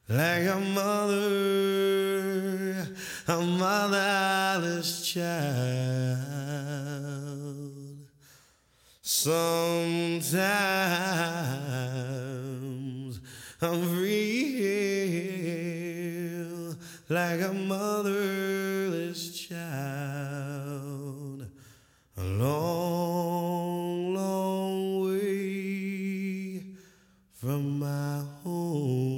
like a motherless child. Sometimes I'm real like a motherless child, alone